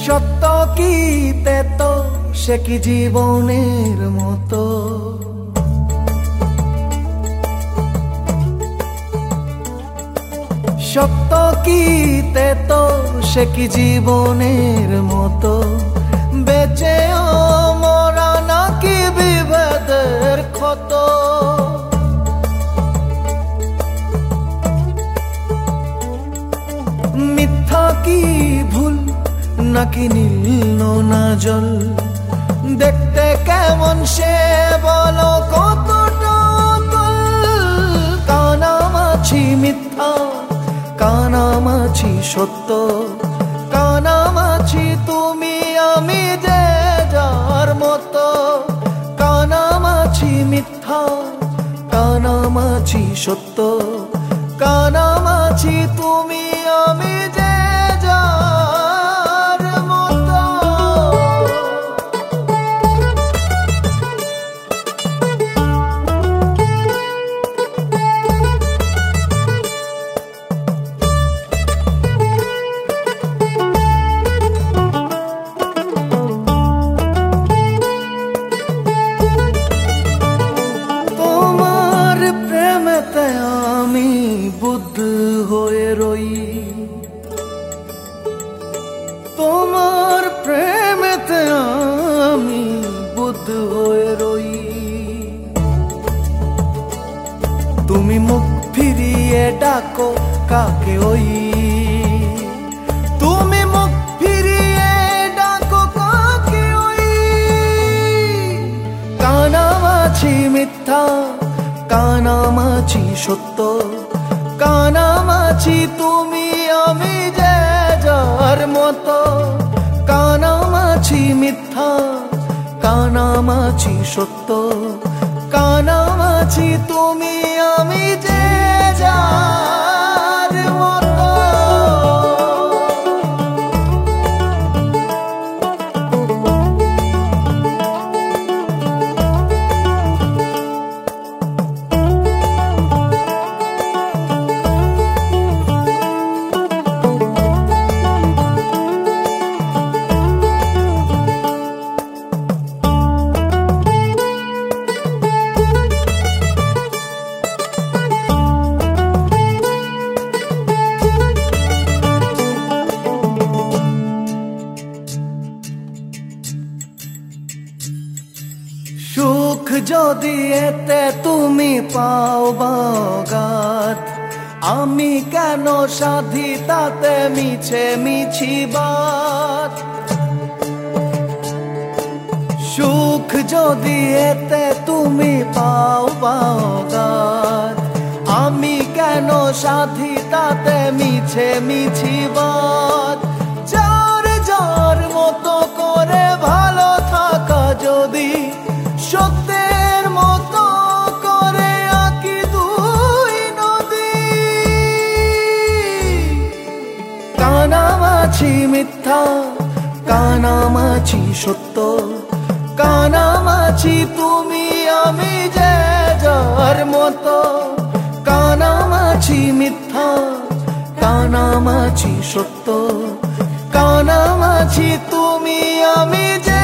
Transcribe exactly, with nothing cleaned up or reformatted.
সত্য কি তেতো সে কি জীবনের মতো, সত্য কি তেতো সে কি জীবনের মতো, বেঁচেও মরা নাকি বিভেদের ক্ষত। মিথ্যা কি ভুল নাকি নীল না জল, দেখতে কেমন সে বলো কতটা কানামাছি মিথ্যা কানামাছি সত্য, কানামাছি তুমি আমি যে যার মতো, কানামাছি মিথ্যা কানামাছি সত্য, কানামাছি তুমি আমি যে যার মতো। তোমার প্রেমেতে আমি বুদ্ধ হয়ে রই, তোমার প্রেমেতে আমি বুদ্ধ হয়ে রই। তুমি মুখ ফিরিয়ে ডাকো কাকে ওই, তুমি মুখ ফিরিয়ে ডাকো কাকে ওই। কানামাছি মিথ্যা কানামাছি সত্য, কানামাছি তুমি আমি যে যার মতো, কানামাছি মিথ্যা কানামাছি সত্য, কানামাছি তুমি আমি যে যার মতো। সুখ যদি এতে তুমি পাও বাগাত, আমি কেন সাধি তাতে মিছে মিছি বাত। সুখ যদি এতে তুমি পাও বাগাত, আমি কেন সাধি তাতে মিছে মিছি বাত। যার যার মতো করে ভালো থাকা যদি সত্যের মতো করে আঁকি দুই নদী, কানামাছি মিথ্যা কানামাছি সত্য, কানামাছি তুমি আমি যে যার মতো, কানামাছি মিথ্যা কানামাছি সত্য, কানামাছি তুমি আমি যে